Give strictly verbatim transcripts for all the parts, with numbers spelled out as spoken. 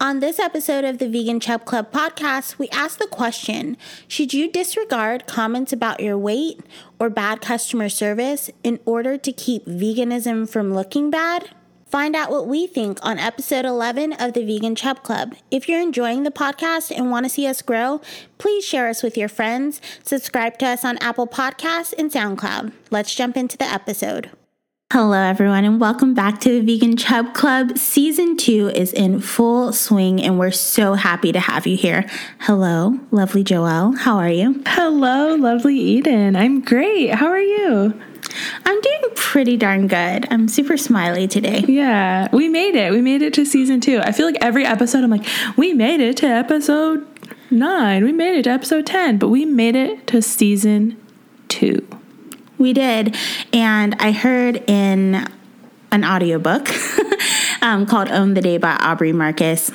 On this episode of the Vegan Chub Club podcast, we ask the question, should you disregard comments about your weight or bad customer service in order to keep veganism from looking bad? Find out what we think on episode eleven of the Vegan Chub Club. If you're enjoying the podcast and want to see us grow, please share us with your friends. Subscribe to us on Apple Podcasts and SoundCloud. Let's jump into the episode. Hello, everyone, and welcome back to the Vegan Chub Club. Season two is in full swing, and we're so happy to have you here. Hello, lovely Joelle. How are you? Hello, lovely Eden. I'm great. How are you? I'm doing pretty darn good. I'm super smiley today. Yeah, we made it. We made it to season two. I feel like every episode I'm like, we made it to episode nine. We made it to episode ten, but we made it to season two. We did, and I heard in an audiobook um, called Own the Day by Aubrey Marcus.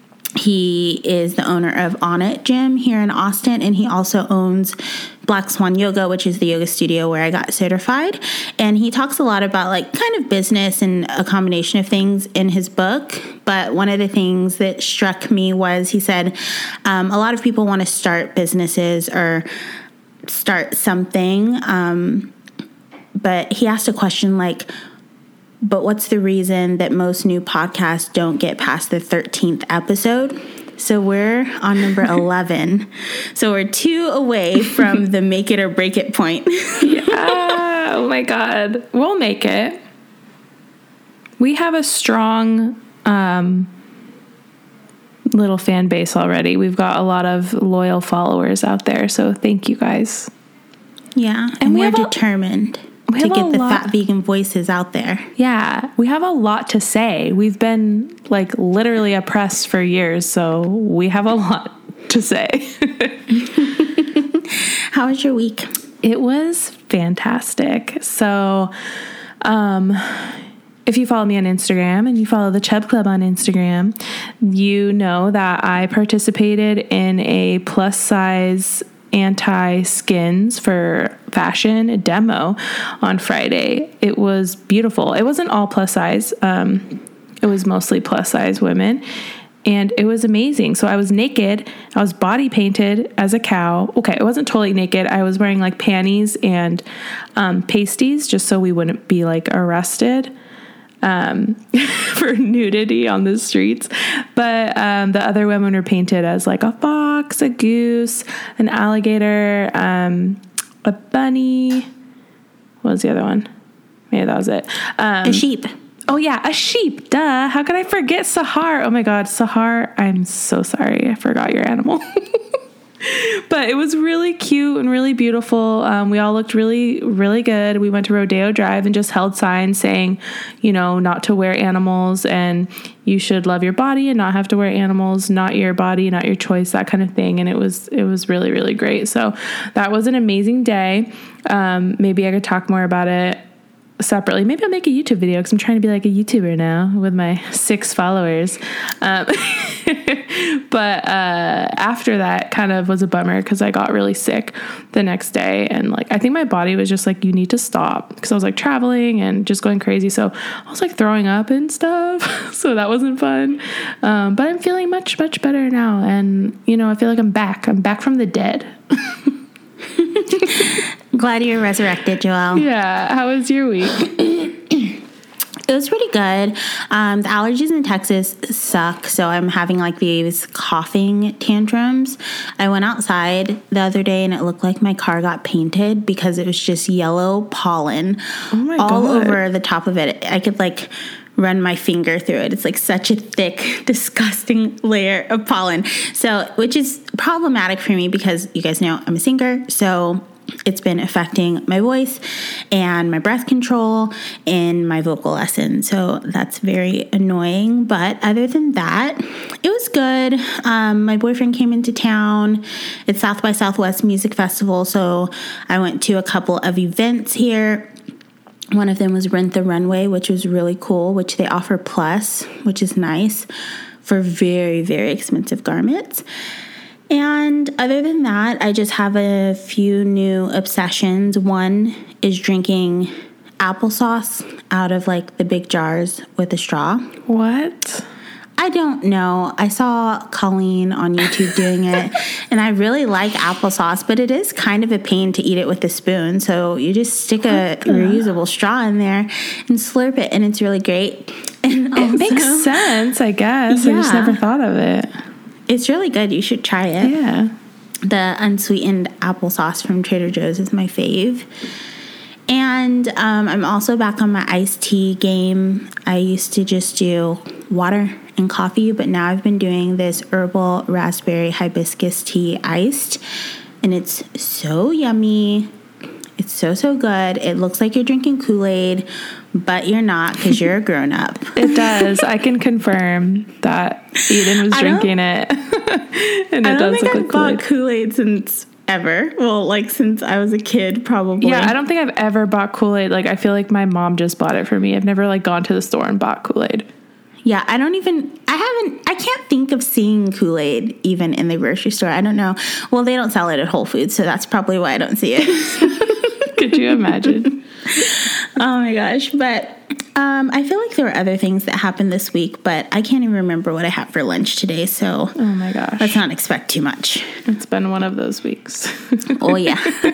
He is the owner of On It Gym here in Austin, and he also owns Black Swan Yoga, which is the yoga studio where I got certified. And he talks a lot about like kind of business and a combination of things in his book. But one of the things that struck me was he said um, a lot of people want to start businesses or start something, um, but he asked a question like, but what's the reason that most new podcasts don't get past the thirteenth episode? So we're on number eleven. So we're two away from the make it or break it point. Yeah. Oh my God. We'll make it. We have a strong um, little fan base already. We've got a lot of loyal followers out there. So thank you guys. Yeah. And, and we we're determined a, we to get the lot, fat vegan voices out there. Yeah. We have a lot to say. We've been like literally oppressed for years. So we have a lot to say. How was your week? It was fantastic. So, um, if you follow me on Instagram and you follow the Chub Club on Instagram, you know that I participated in a plus size anti-skins for fashion demo on Friday. It was beautiful. It wasn't all plus size. Um, it was mostly plus size women. And it was amazing. So I was naked. I was body painted as a cow. Okay, I wasn't totally naked. I was wearing like panties and um, pasties just so we wouldn't be like arrested um, for nudity on the streets. But um, the other women were painted as like a fox, a goose, an alligator, um, a bunny. What was the other one? Maybe that was it. Um, a sheep. Oh, yeah, a sheep. Duh. How could I forget Sahar? Oh, my God. Sahar, I'm so sorry. I forgot your animal. But it was really cute and really beautiful. Um, we all looked really, really good. We went to Rodeo Drive and just held signs saying, you know, not to wear animals and you should love your body and not have to wear animals, not your body, not your choice, that kind of thing. And it was, it was really, really great. So that was an amazing day. Um, maybe I could talk more about it separately. Maybe I'll make a YouTube video because I'm trying to be like a YouTuber now with my six followers. Um, but uh, after that kind of was a bummer because I got really sick the next day. And like, I think my body was just like, you need to stop because I was like traveling and just going crazy. So I was like throwing up and stuff. So that wasn't fun. Um, but I'm feeling much, much better now. And, you know, I feel like I'm back. I'm back from the dead. Glad you're resurrected, Joelle. Yeah. How was your week? It was pretty good. Um, the allergies in Texas suck, so I'm having like these coughing tantrums. I went outside the other day and it looked like my car got painted because it was just yellow pollen oh my all God. over the top of it. I could like run my finger through it. It's like such a thick, disgusting layer of pollen. So, which is problematic for me because you guys know I'm a singer, so it's been affecting my voice and my breath control in my vocal lessons. So that's very annoying. But other than that, it was good. Um, my boyfriend came into town. It's South by Southwest Music Festival. So I went to a couple of events here. One of them was Rent the Runway, which was really cool, which they offer plus, which is nice for very, very expensive garments. And other than that, I just have a few new obsessions. One is drinking applesauce out of like the big jars with a straw. What? I don't know. I saw Colleen on YouTube doing it, and I really like applesauce, but it is kind of a pain to eat it with a spoon. So you just stick a reusable straw in there and slurp it, and it's really great. And it also, makes sense, I guess. Yeah. I just never thought of it. It's really good. You should try it. Yeah. The unsweetened applesauce from Trader Joe's is my fave. And um, I'm also back on my iced tea game. I used to just do water and coffee, but now I've been doing this herbal raspberry hibiscus tea iced, and it's so yummy. It's so, so good. It looks like you're drinking Kool-Aid, but you're not because you're a grown-up. It does. I can confirm that Eden was drinking it. And it I don't does think look I've like bought Kool-Aid. Kool-Aid since ever. Well, like since I was a kid, probably. Yeah, I don't think I've ever bought Kool-Aid. Like, I feel like my mom just bought it for me. I've never, like, gone to the store and bought Kool-Aid. Yeah, I don't even, I haven't, I can't think of seeing Kool-Aid even in the grocery store. I don't know. Well, they don't sell it at Whole Foods, so that's probably why I don't see it. Could you imagine? Oh my gosh. But um, I feel like there were other things that happened this week, but I can't even remember what I had for lunch today, so. Oh my gosh. Let's not expect too much. It's been one of those weeks. Oh, yeah.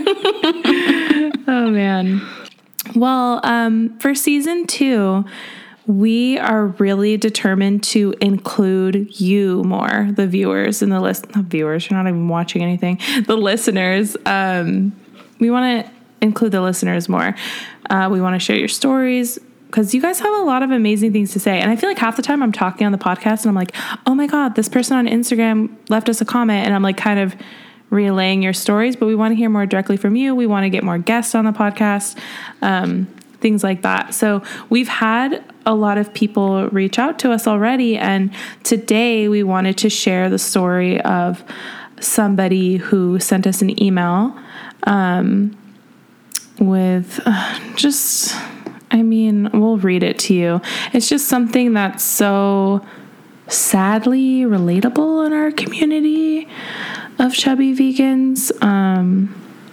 Oh, man. Well, um, for season two, we are really determined to include you more, the viewers and the list. The viewers, you're not even watching anything. The listeners. Um, we want to include the listeners more. Uh, we want to share your stories because you guys have a lot of amazing things to say. And I feel like half the time I'm talking on the podcast and I'm like, oh my God, this person on Instagram left us a comment. And I'm like kind of relaying your stories, but we want to hear more directly from you. We want to get more guests on the podcast, um, things like that. So we've had a lot of people reach out to us already. And today we wanted to share the story of somebody who sent us an email um, with uh, just, I mean, we'll read it to you. It's just something that's so sadly relatable in our community of chubby vegans. Um,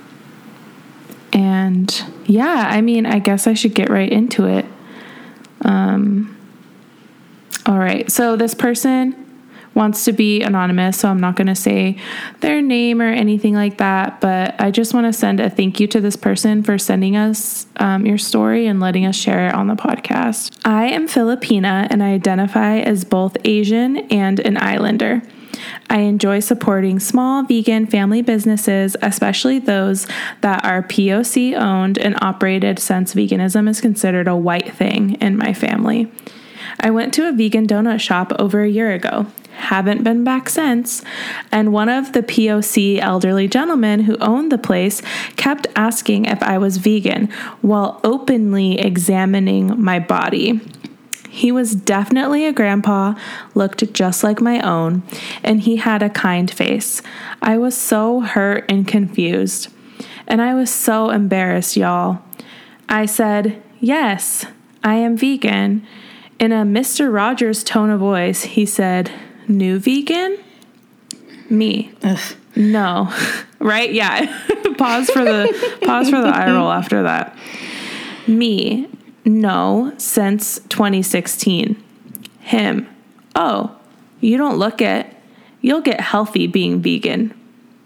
and yeah, I mean, I guess I should get right into it. Um, all right. So this person wants to be anonymous, so I'm not going to say their name or anything like that, but I just want to send a thank you to this person for sending us um, your story and letting us share it on the podcast. I am Filipina and I identify as both Asian and an islander. I enjoy supporting small vegan family businesses, especially those that are P O C owned and operated, since veganism is considered a white thing in my family. I went to a vegan donut shop over a year ago. Haven't been back since, and one of the P O C elderly gentlemen who owned the place kept asking if I was vegan while openly examining my body. He was definitely a grandpa, looked just like my own, and he had a kind face. I was so hurt and confused, and I was so embarrassed, y'all. I said, "Yes, I am vegan." In a Mister Rogers tone of voice, he said, "New vegan?" Me. Ugh. No. Right? Yeah. Pause for the pause for the eye roll after that. Me. No, since twenty sixteen. Him. Oh, you don't look it. You'll get healthy being vegan.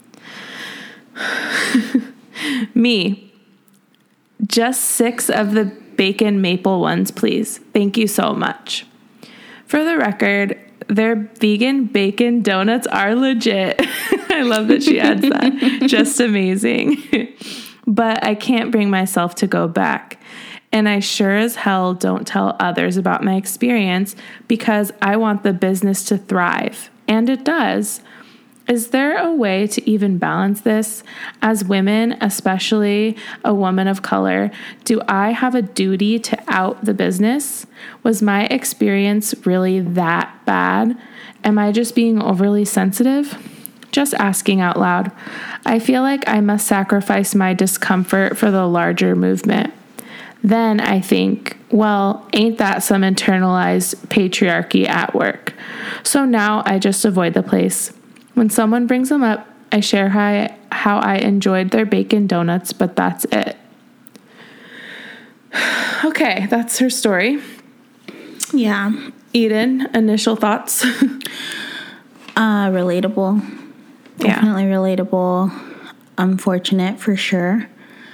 Me. Just six of the bacon maple ones, please. Thank you so much. For the record, their vegan bacon donuts are legit. I love that she adds that. Just amazing. But I can't bring myself to go back. And I sure as hell don't tell others about my experience because I want the business to thrive. And it does. Is there a way to even balance this? As women, especially a woman of color, do I have a duty to out the business? Was my experience really that bad? Am I just being overly sensitive? Just asking out loud. I feel like I must sacrifice my discomfort for the larger movement. Then I think, well, ain't that some internalized patriarchy at work? So now I just avoid the place. When someone brings them up, I share how I, how I enjoyed their bacon donuts, but that's it. Okay, that's her story. Yeah. Eden, initial thoughts? uh, relatable. Yeah. Definitely relatable. Unfortunate for sure.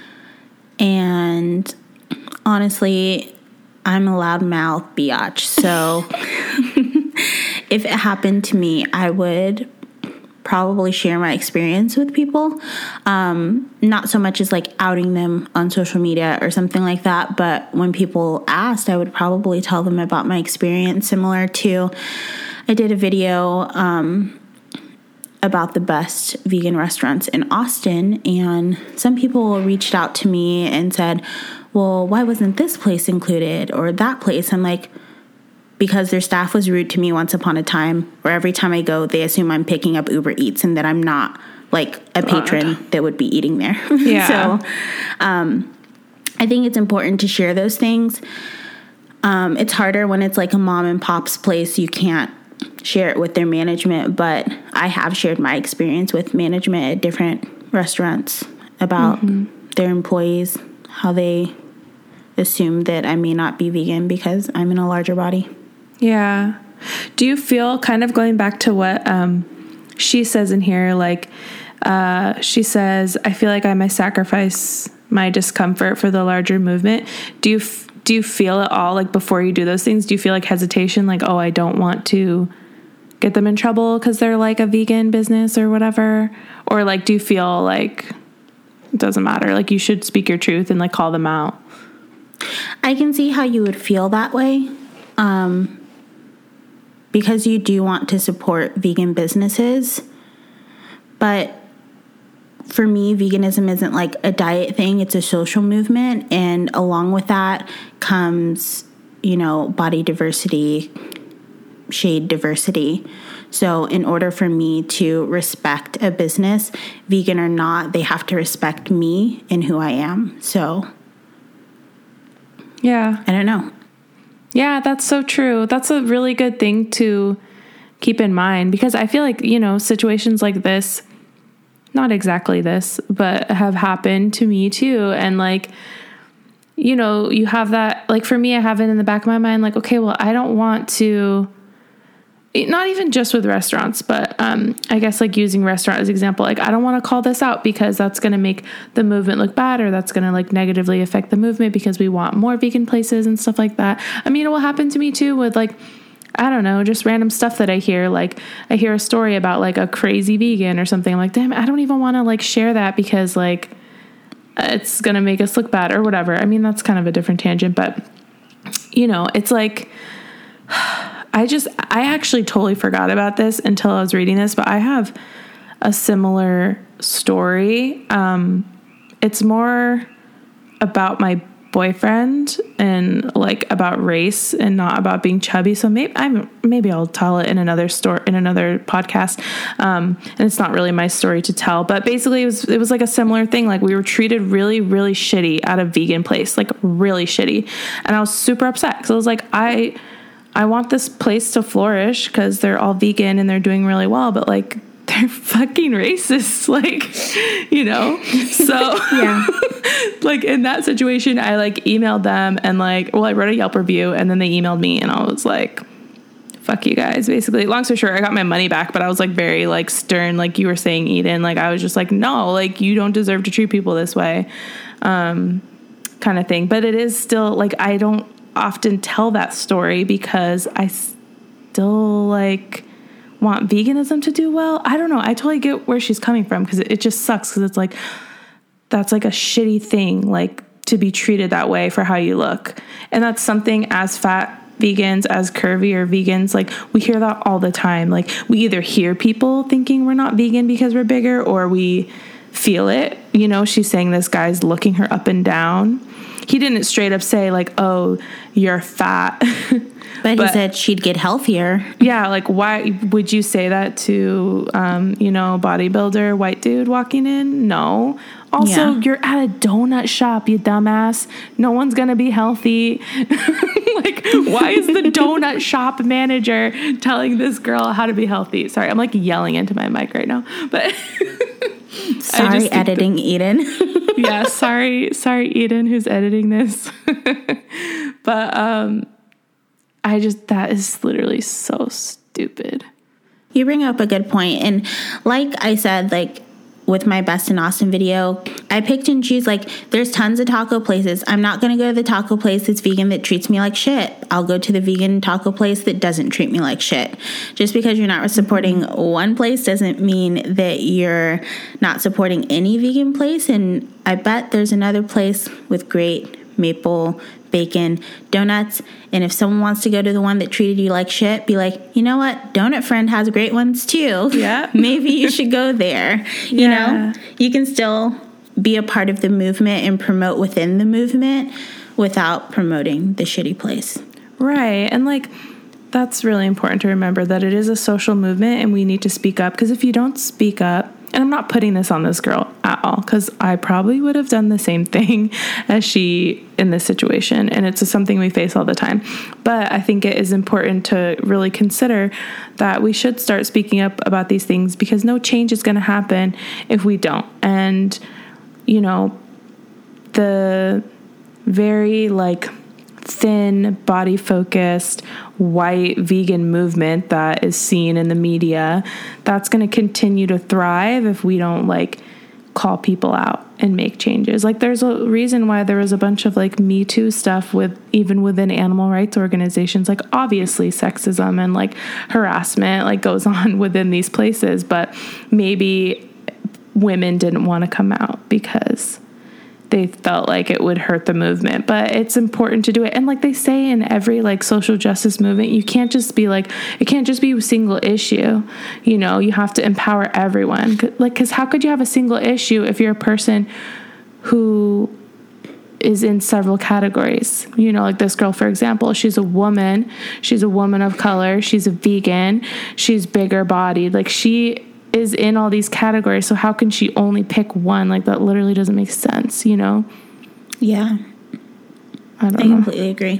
And honestly, I'm a loudmouth biatch. So if it happened to me, I would probably share my experience with people. Um, not so much as like outing them on social media or something like that. But when people asked, I would probably tell them about my experience, similar to I did a video um, about the best vegan restaurants in Austin. And some people reached out to me and said, well, why wasn't this place included or that place? I'm like, because their staff was rude to me once upon a time, or every time I go, they assume I'm picking up Uber Eats and that I'm not like a patron God. that would be eating there. Yeah. So um, I think it's important to share those things. Um, it's harder when it's like a mom and pop's place. You can't share it with their management, but I have shared my experience with management at different restaurants about mm-hmm. their employees, how they assume that I may not be vegan because I'm in a larger body. Yeah. Do you feel, kind of going back to what um, she says in here, like uh, she says, I feel like I might sacrifice my discomfort for the larger movement. Do you f- do you feel at all, like before you do those things, do you feel like hesitation, like, oh, I don't want to get them in trouble because they're like a vegan business or whatever? Or like, do you feel like it doesn't matter, like you should speak your truth and like call them out? I can see how you would feel that way. Um, because you do want to support vegan businesses. But for me, veganism isn't like a diet thing. It's a social movement. And along with that comes, you know, body diversity, shade diversity. So in order for me to respect a business, vegan or not, they have to respect me and who I am. So yeah, I don't know. Yeah, that's so true. That's a really good thing to keep in mind, because I feel like, you know, situations like this, not exactly this, but have happened to me too. And like, you know, you have that, like for me, I have it in the back of my mind, like, okay, well, I don't want to, not even just with restaurants, but um, I guess like using restaurant as example, like I don't want to call this out because that's going to make the movement look bad, or that's going to like negatively affect the movement because we want more vegan places and stuff like that. I mean, it will happen to me too with like, I don't know, just random stuff that I hear. Like I hear a story about like a crazy vegan or something. I'm like, damn, I don't even want to like share that because like it's going to make us look bad or whatever. I mean, that's kind of a different tangent, but you know, it's like, I just, I actually totally forgot about this until I was reading this, but I have a similar story. Um, it's more about my boyfriend and like about race and not about being chubby. So maybe I'm, maybe I'll tell it in another story, in another podcast. Um, and it's not really my story to tell, but basically it was, it was like a similar thing. Like we were treated really, really shitty at a vegan place, like really shitty. And I was super upset because I was like, I, I want this place to flourish because they're all vegan and they're doing really well, but like they're fucking racist, like, you know? So yeah, like in that situation, I like emailed them and like, well, I wrote a Yelp review and then they emailed me and I was like, fuck you guys, basically. Long story short, I got my money back, but I was like very like stern, like you were saying, Eden, like I was just like, no, like you don't deserve to treat people this way, um, kind of thing. But it is still like, I don't often tell that story because I still like want veganism to do well. I don't know. I totally get where she's coming from because it, it just sucks because it's like, that's like a shitty thing, like to be treated that way for how you look. And that's something as fat vegans, as curvy or vegans, like we hear that all the time. Like we either hear people thinking we're not vegan because we're bigger, or we feel it. You know, she's saying this guy's looking her up and down. He didn't straight up say like, oh, you're fat. But, but he said she'd get healthier. Yeah. Like, why would you say that to, um, you know, bodybuilder, white dude walking in? No. Also, yeah. You're at a donut shop, you dumbass. No one's going to be healthy. Like, why is the donut shop manager telling this girl how to be healthy? Sorry, I'm like yelling into my mic right now. But sorry, editing that, Eden. Yeah, sorry, sorry, Eden, who's editing this. But um, I just, that is literally so stupid. You bring up a good point. And like I said, like with my Best in Austin video, I picked and choose. Like, there's tons of taco places. I'm not going to go to the taco place that's vegan that treats me like shit. I'll go to the vegan taco place that doesn't treat me like shit. Just because you're not supporting one place doesn't mean that you're not supporting any vegan place. And I bet there's another place with great maple bacon donuts. And if someone wants to go to the one that treated you like shit, be like, you know what? Donut Friend has great ones too. Yeah. Maybe you should go there. You Yeah. know, you can still be a part of the movement and promote within the movement without promoting the shitty place. Right. And like, that's really important to remember, that it is a social movement and we need to speak up. Because if you don't speak up, and I'm not putting this on this girl at all, because I probably would have done the same thing as she in this situation. And it's something we face all the time. But I think it is important to really consider that we should start speaking up about these things, because no change is going to happen if we don't. And, you know, the very like thin, body focused, white vegan movement that is seen in the media, that's going to continue to thrive if we don't like call people out and make changes. Like, there's a reason why there was a bunch of like Me Too stuff with even within animal rights organizations. Like, obviously sexism and like harassment like goes on within these places, but maybe women didn't want to come out because they felt like it would hurt the movement. But it's important to do it. And like they say in every like social justice movement, you can't just be like, it can't just be a single issue. You know, you have to empower everyone. Like, because how could you have a single issue if you're a person who is in several categories? You know, like this girl, for example, she's a woman, she's a woman of color, she's a vegan, she's bigger bodied. Like, she is in all these categories. So how can she only pick one? Like, that literally doesn't make sense, you know? Yeah. I don't I know. completely agree.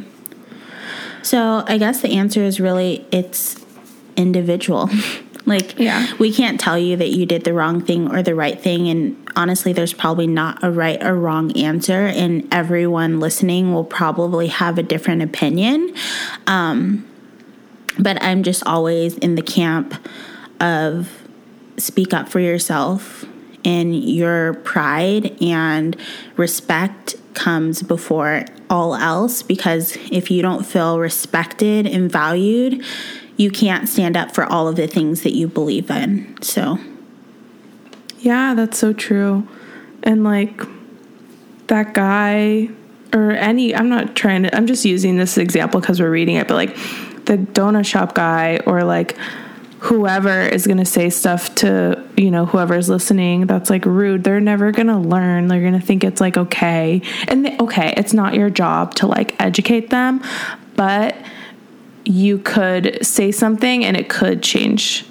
So I guess the answer is really, it's individual. Like, Yeah. we can't tell you that you did the wrong thing or the right thing. And honestly, there's probably not a right or wrong answer. And everyone listening will probably have a different opinion. Um, but I'm just always in the camp of speak up for yourself, and your pride and respect comes before all else. Because if you don't feel respected and valued, you can't stand up for all of the things that you believe in. So Yeah, that's so true. And like that guy or any, I'm not trying to, I'm just using this example because we're reading it, but like the donut shop guy or like whoever is going to say stuff to, you know, whoever's listening that's like rude, they're never going to learn. They're going to think it's like okay. And they, okay, it's not your job to like educate them, but you could say something and it could change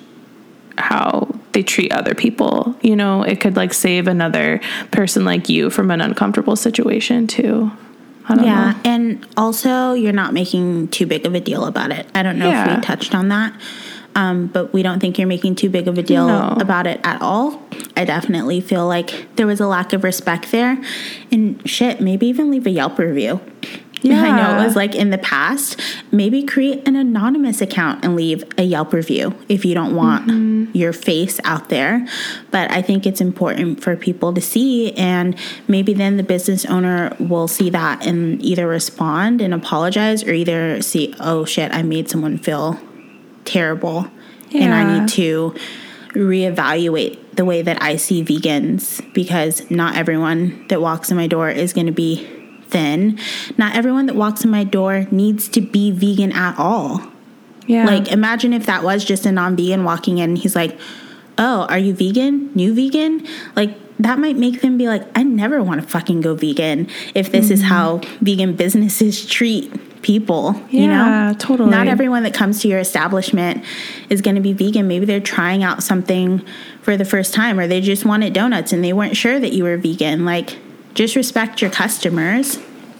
how they treat other people. You know, it could like save another person like you from an uncomfortable situation too. I don't yeah, know. and also you're not making too big of a deal about it. I don't know Yeah. if we touched on that. Um, but we don't think you're making too big of a deal No. about it at all. I definitely feel like there was a lack of respect there. And shit, maybe even leave a Yelp review. Yeah. I know it was like in the past. Maybe create an anonymous account and leave a Yelp review if you don't want mm-hmm. your face out there. But I think it's important for people to see, and maybe then the business owner will see that and either respond and apologize, or either see, oh shit, I made someone feel terrible, yeah. and I need to reevaluate the way that I see vegans, because not everyone that walks in my door is going to be thin. Not everyone that walks in my door needs to be vegan at all. Yeah. Like, imagine if that was just a non-vegan walking in and he's like, oh, are you vegan? New vegan? Like, that might make them be like, I never want to fucking go vegan if this mm-hmm. is how vegan businesses treat people, yeah, you know? Totally. Not everyone that comes to your establishment is going to be vegan. Maybe they're trying out something for the first time, or they just wanted donuts and they weren't sure that you were vegan. Like, just respect your customers.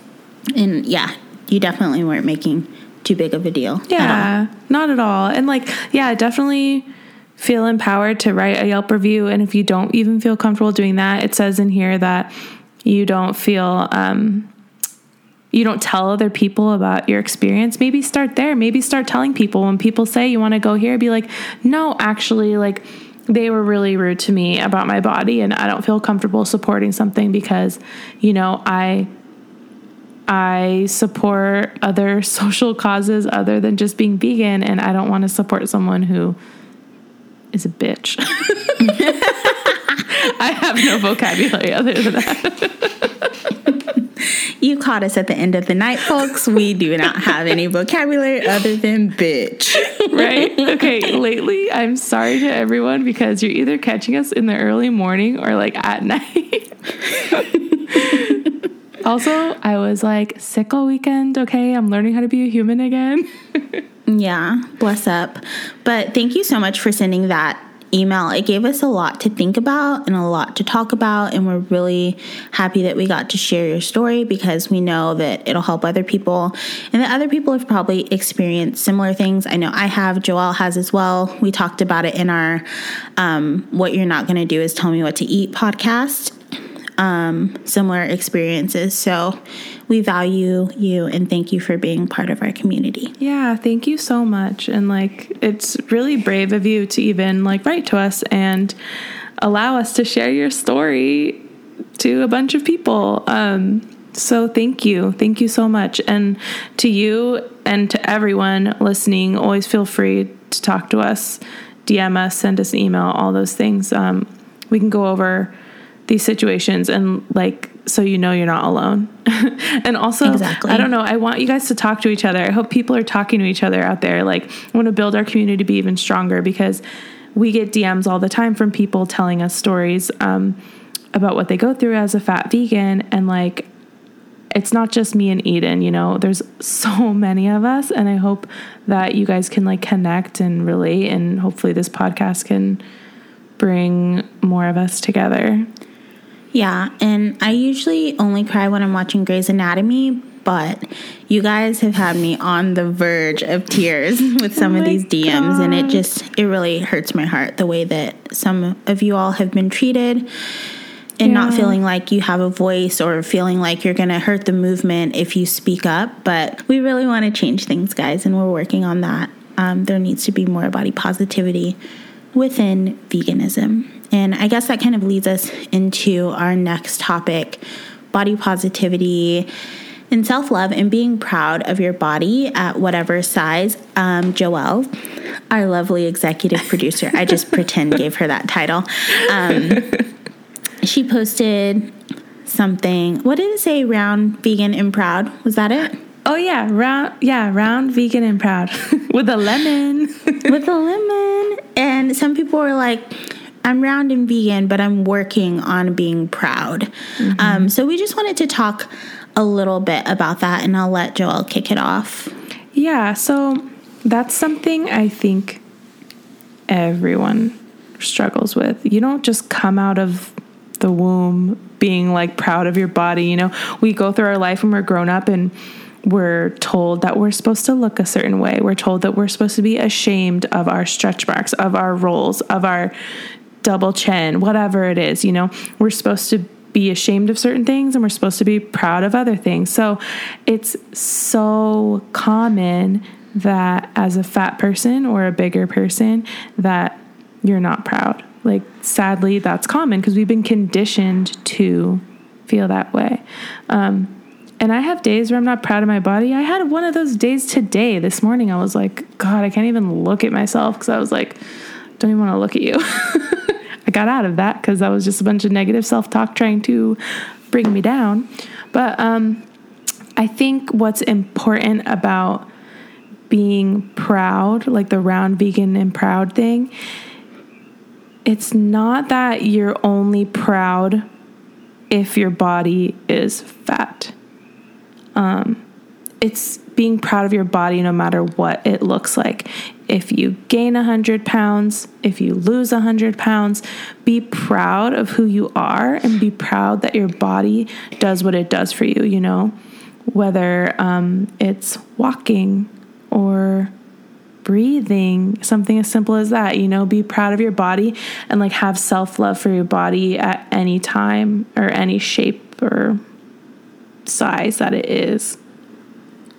And yeah, you definitely weren't making too big of a deal. Yeah, at not at all. And like, yeah, definitely feel empowered to write a Yelp review. And if you don't even feel comfortable doing that, it says in here that you don't feel, um, you don't tell other people about your experience, maybe start there. Maybe start telling people when people say you want to go here, be like, no, actually, like they were really rude to me about my body and I don't feel comfortable supporting something because, you know, I, I support other social causes other than just being vegan. And I don't want to support someone who is a bitch. I have no vocabulary other than that. You caught us at the end of the night, folks. We do not have any vocabulary other than bitch. Right? Okay, lately, I'm sorry to everyone because you're either catching us in the early morning or like at night. Also, I was like sick all weekend, okay? I'm learning how to be a human again. Yeah, bless up. But thank you so much for sending that email. It gave us a lot to think about and a lot to talk about, and we're really happy that we got to share your story because we know that it'll help other people and that other people have probably experienced similar things. I know I have, Joelle has as well. We talked about it in our um, What You're Not Going to Do Is Tell Me What to Eat podcast. Um, similar experiences. So we value you and thank you for being part of our community. Yeah, thank you so much. And like, it's really brave of you to even like write to us and allow us to share your story to a bunch of people. Um, so thank you. Thank you so much. And to you and to everyone listening, always feel free to talk to us, D M us, send us an email, all those things. Um, we can go over these situations and like, so you know you're not alone. And also, exactly. I don't know, I want you guys to talk to each other. I hope people are talking to each other out there. Like, I want to build our community to be even stronger because we get D Ms all the time from people telling us stories um, about what they go through as a fat vegan. And like, it's not just me and Eden, you know, there's so many of us. And I hope that you guys can like connect and relate. And hopefully this podcast can bring more of us together. Yeah, and I usually only cry when I'm watching Grey's Anatomy, but you guys have had me on the verge of tears with some oh of these D Ms, God. And it just, it really hurts my heart the way that some of you all have been treated and yeah. not feeling like you have a voice or feeling like you're going to hurt the movement if you speak up. But we really want to change things, guys, and we're working on that. Um, there needs to be more body positivity within veganism. And I guess that kind of leads us into our next topic, body positivity and self-love and being proud of your body at whatever size. Um, Joelle, our lovely executive producer, I just pretend gave her that title. Um, she posted something. What did it say? Round, vegan, and proud. Was that it? Oh, yeah. Round, yeah, round, vegan, and proud. With a lemon. With a lemon. And some people were like, I'm round and vegan, but I'm working on being proud. Mm-hmm. Um, so we just wanted to talk a little bit about that, and I'll let Joelle kick it off. Yeah, so that's something I think everyone struggles with. You don't just come out of the womb being like proud of your body. You know, we go through our life when we're grown up and we're told that we're supposed to look a certain way. We're told that we're supposed to be ashamed of our stretch marks, of our rolls, of our double chin, whatever it is, you know, we're supposed to be ashamed of certain things and we're supposed to be proud of other things. So it's so common that as a fat person or a bigger person that you're not proud. Like, sadly, that's common because we've been conditioned to feel that way. Um, And I have days where I'm not proud of my body. I had one of those days today. This morning, I was like, God, I can't even look at myself because I was like, don't even want to look at you. I got out of that because that was just a bunch of negative self-talk trying to bring me down. But um, I think what's important about being proud, like the round, vegan, and proud thing, it's not that you're only proud if your body is fat. Um, it's being proud of your body no matter what it looks like. If you gain one hundred pounds, if you lose one hundred pounds, be proud of who you are and be proud that your body does what it does for you, you know, whether um, it's walking or breathing, something as simple as that, you know, be proud of your body and like have self-love for your body at any time or any shape or size that it is.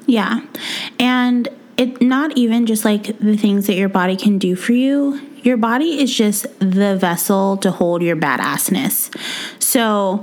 Yeah. And it not even just like the things that your body can do for you. Your body is just the vessel to hold your badassness. So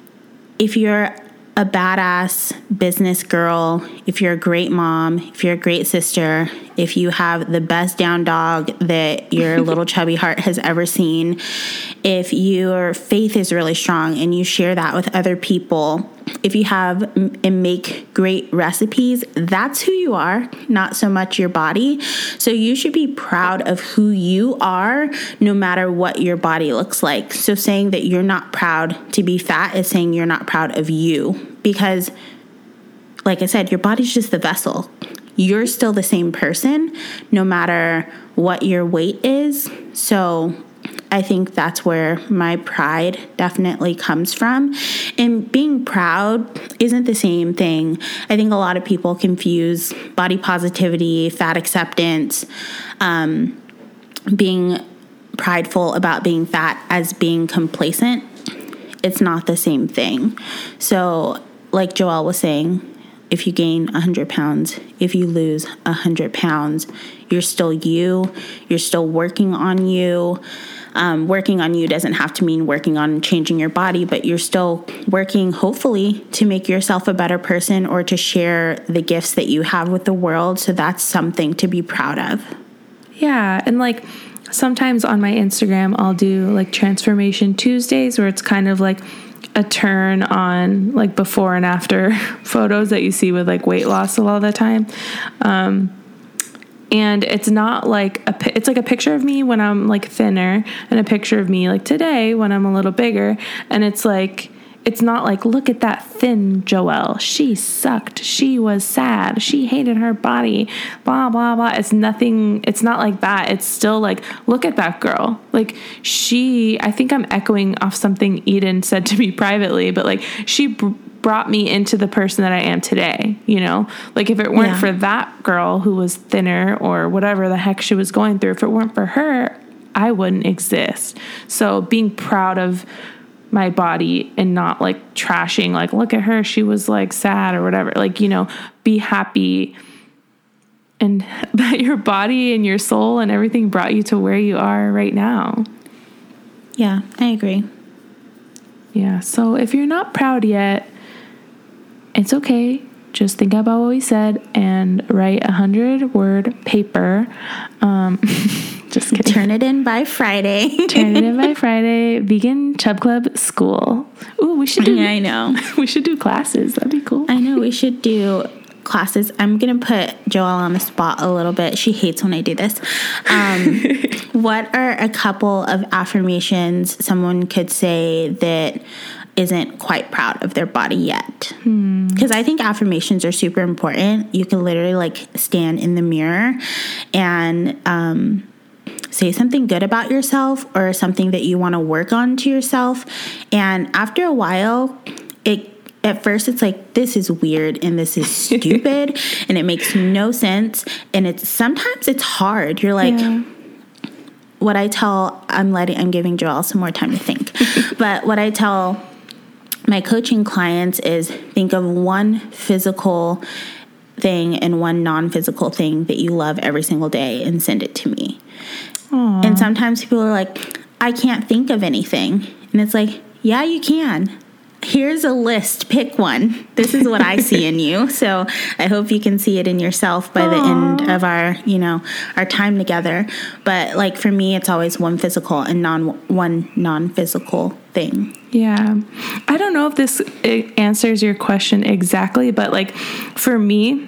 if you're a badass business girl, if you're a great mom, if you're a great sister, if you have the best down dog that your little chubby heart has ever seen, if your faith is really strong and you share that with other people, if you have and make great recipes, that's who you are, not so much your body. So you should be proud of who you are, no matter what your body looks like. So saying that you're not proud to be fat is saying you're not proud of you, because like I said, your body's just the vessel. You're still the same person, no matter what your weight is. So I think that's where my pride definitely comes from. And being proud isn't the same thing. I think a lot of people confuse body positivity, fat acceptance, um, being prideful about being fat as being complacent. It's not the same thing. So like Joelle was saying, if you gain one hundred pounds, if you lose one hundred pounds, you're still you. You're still working on you. Um, working on you doesn't have to mean working on changing your body, but you're still working, hopefully, to make yourself a better person or to share the gifts that you have with the world. So that's something to be proud of. Yeah. And like sometimes on my Instagram, I'll do like Transformation Tuesdays, where it's kind of like a turn on like before and after photos that you see with like weight loss a lot of the time. Um, And it's not like a, it's like a picture of me when I'm like thinner and a picture of me like today when I'm a little bigger. And it's like, it's not like, look at that thin Joelle. She sucked. She was sad. She hated her body, blah, blah, blah. It's nothing. It's not like that. It's still like, look at that girl. Like she, I think I'm echoing off something Eden said to me privately, but like she br- brought me into the person that I am today, you know? Like if it weren't yeah. for that girl who was thinner or whatever the heck she was going through, if it weren't for her, I wouldn't exist. So being proud of my body and not like trashing, like, look at her, she was like sad or whatever. Like, you know, be happy and that your body and your soul and everything brought you to where you are right now. Yeah, I agree. Yeah. So if you're not proud yet, it's okay. Just think about what we said and write a hundred word paper. Um, just kidding. Turn it in by Friday. Turn it in by Friday. Vegan Chub Club School. Ooh, we should do. Yeah, I know. We should do classes. That'd be cool. I know. We should do classes. I'm gonna put Joelle on the spot a little bit. She hates when I do this. Um, what are a couple of affirmations someone could say that isn't quite proud of their body yet? Because hmm. I think affirmations are super important. You can literally like stand in the mirror and um, say something good about yourself or something that you want to work on to yourself. And after a while, it at first it's like, this is weird and this is stupid and it makes no sense. And it's sometimes it's hard. You're like, yeah. what I tell, I'm letting, I'm giving Joelle some more time to think. But what I tell my coaching clients is think of one physical thing and one non-physical thing that you love every single day and send it to me. Aww. And sometimes people are like, I can't think of anything. And it's like, yeah, you can. Here's a list. Pick one. This is what I see in you. So I hope you can see it in yourself by Aww. The end of our, you know, our time together. But like for me, it's always one physical and non one non-physical thing. Yeah. I don't know if this answers your question exactly, but like for me,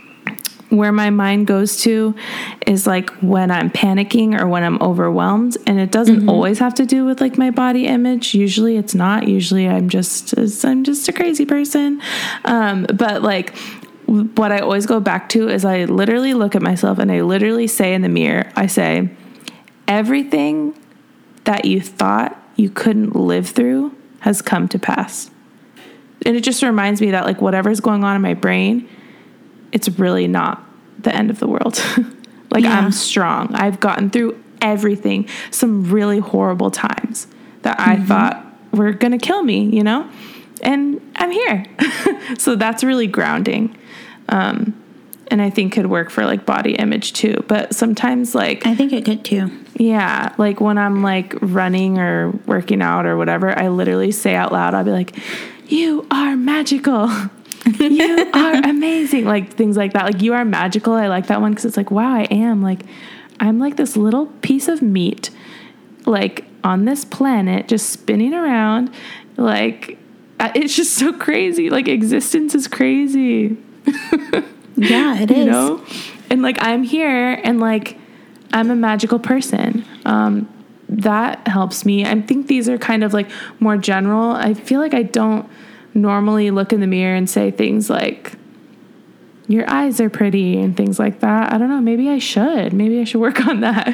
where my mind goes to is like when I'm panicking or when I'm overwhelmed, and it doesn't mm-hmm. always have to do with like my body image. Usually it's not. Usually I'm just I'm just a crazy person. Um, but like what I always go back to is I literally look at myself and I literally say in the mirror, I say, everything that you thought you couldn't live through has come to pass. And it just reminds me that like whatever's going on in my brain, it's really not the end of the world. Like yeah. I'm strong. I've gotten through everything, some really horrible times that mm-hmm. I thought were going to kill me, you know, and I'm here. So that's really grounding. Um, and I think could work for like body image too. But sometimes like, I think it could too. Yeah. Like when I'm like running or working out or whatever, I literally say out loud, I'll be like, you are magical. You are amazing. Like things like that. Like you are magical. I like that one because it's like, wow, I am like, I'm like this little piece of meat, like on this planet, just spinning around. Like it's just so crazy. Like existence is crazy. Yeah, it is. You know? And like I'm here and like I'm a magical person. Um, that helps me. I think these are kind of like more general. I feel like I don't normally look in the mirror and say things like, your eyes are pretty and things like that. I don't know. Maybe I should. Maybe I should work on that.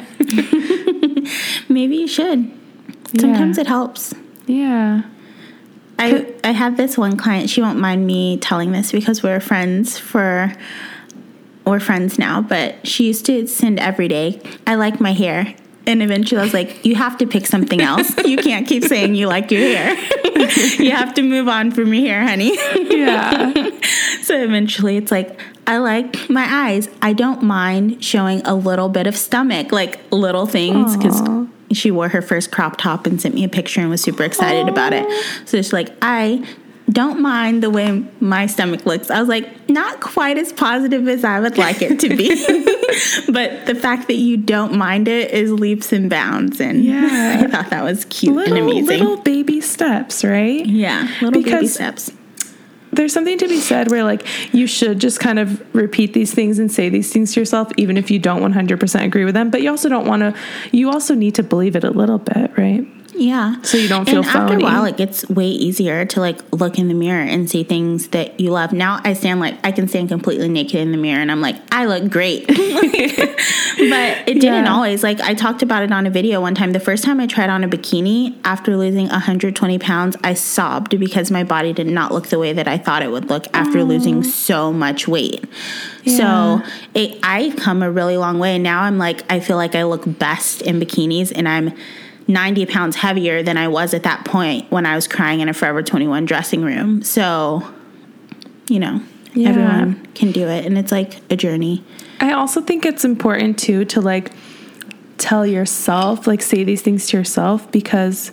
Maybe you should. Sometimes Yeah. it helps. Yeah. I I have this one client. She won't mind me telling this because we're friends for we're friends now. But she used to send every day, I like my hair. And eventually I was like, you have to pick something else. You can't keep saying you like your hair. You have to move on from your hair, honey. Yeah. So eventually it's like, I like my eyes. I don't mind showing a little bit of stomach, like little things, because she wore her first crop top and sent me a picture and was super excited Aww. about it. So she's like, I don't mind the way my stomach looks. I was like, not quite as positive as I would like it to be. But the fact that you don't mind it is leaps and bounds. And Yeah. I thought that was cute Little, and amazing. little baby steps, right? Yeah, little baby Because steps. There's something to be said where like you should just kind of repeat these things and say these things to yourself, even if you don't one hundred percent agree with them. But you also don't want to, you also need to believe it a little bit, right? Yeah. So you don't feel and after phony. a while, it gets way easier to like look in the mirror and see things that you love. Now I stand like, I can stand completely naked in the mirror and I'm like, I look great. But it didn't Yeah. always. Like I talked about it on a video one time. The first time I tried on a bikini after losing one hundred twenty pounds, I sobbed because my body did not look the way that I thought it would look after Aww. losing so much weight. Yeah. So it, I've come a really long way. Now I'm like, I feel like I look best in bikinis and I'm ninety pounds heavier than I was at that point when I was crying in a Forever twenty-one dressing room. So, you know, Yeah. everyone can do it. And it's like a journey. I also think it's important too to like tell yourself, like say these things to yourself, because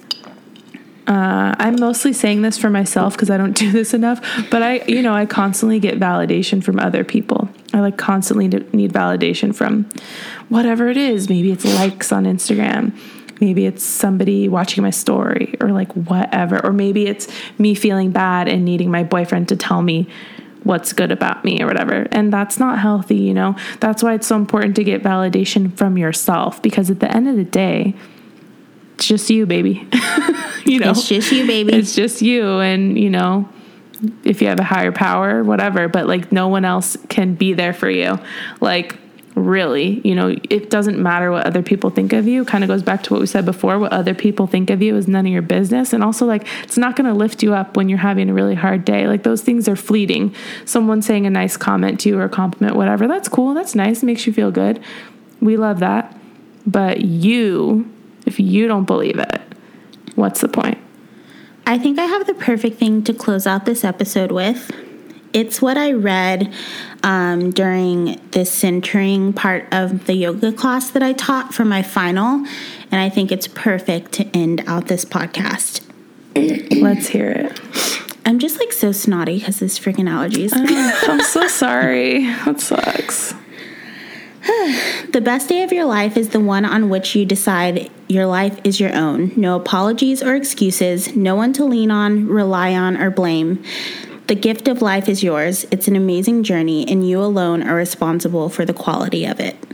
uh, I'm mostly saying this for myself because I don't do this enough, but I, you know, I constantly get validation from other people. I like constantly need validation from whatever it is. Maybe it's likes on Instagram. Maybe it's somebody watching my story or like whatever. Or maybe it's me feeling bad and needing my boyfriend to tell me what's good about me or whatever. And that's not healthy, you know? That's why it's so important to get validation from yourself, because at the end of the day, it's just you, baby. You know, It's just you, baby. It's just you. And, you know, if you have a higher power, whatever, but like no one else can be there for you. Like, really, you know, it doesn't matter what other people think of you. Kind of goes back to what we said before. What other people think of you is none of your business. And also, like, it's not going to lift you up when you're having a really hard day. Like, those things are fleeting. Someone saying a nice comment to you or a compliment, whatever, that's cool. That's nice. It makes you feel good. We love that. But you, if you don't believe it, what's the point? I think I have the perfect thing to close out this episode with. It's what I read um, during the centering part of the yoga class that I taught for my final, and I think it's perfect to end out this podcast. Let's hear it. I'm just like so snotty because this freaking allergies. Uh, I'm so sorry. That sucks. The best day of your life is the one on which you decide your life is your own. No apologies or excuses, no one to lean on, rely on, or blame. The gift of life is yours. It's an amazing journey, and you alone are responsible for the quality of it.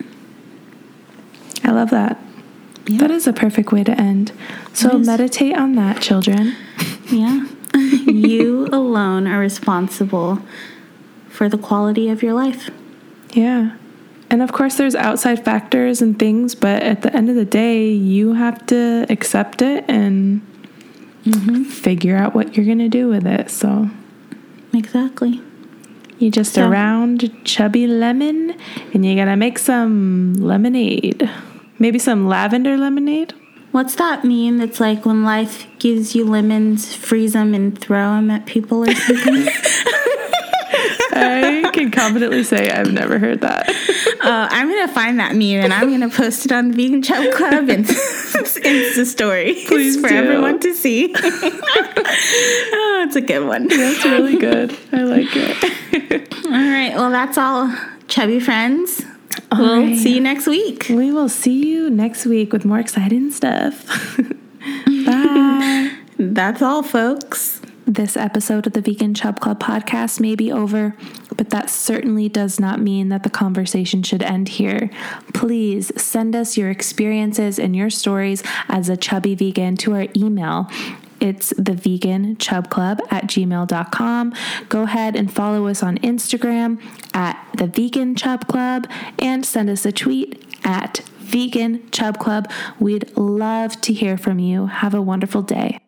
I love that. Yeah. That is a perfect way to end. So It is. meditate on that, children. Yeah. You alone are responsible for the quality of your life. Yeah. And of course, there's outside factors and things, but at the end of the day, you have to accept it and Mm-hmm. figure out what you're going to do with it. So Exactly. you just So- a round, chubby lemon, and you got to make some lemonade. Maybe some lavender lemonade. What's that meme that's like when life gives you lemons, freeze them and throw them at people or something? I I can confidently say I've never heard that. Uh, I'm going to find that meme and I'm going to post it on the Vegan Chub Club and Insta story. Please for do. everyone to see. Oh, it's a good one. That's really good. I like it. All right. Well, that's all, chubby friends. All we'll right. see you next week. We will see you next week with more exciting stuff. Bye. That's all, folks. This episode of the Vegan Chub Club podcast may be over, but that certainly does not mean that the conversation should end here. Please send us your experiences and your stories as a chubby vegan to our email. It's the vegan chub club at gmail dot com. Go ahead and follow us on Instagram at the vegan chub club and send us a tweet at vegan chub club. We'd love to hear from you. Have a wonderful day.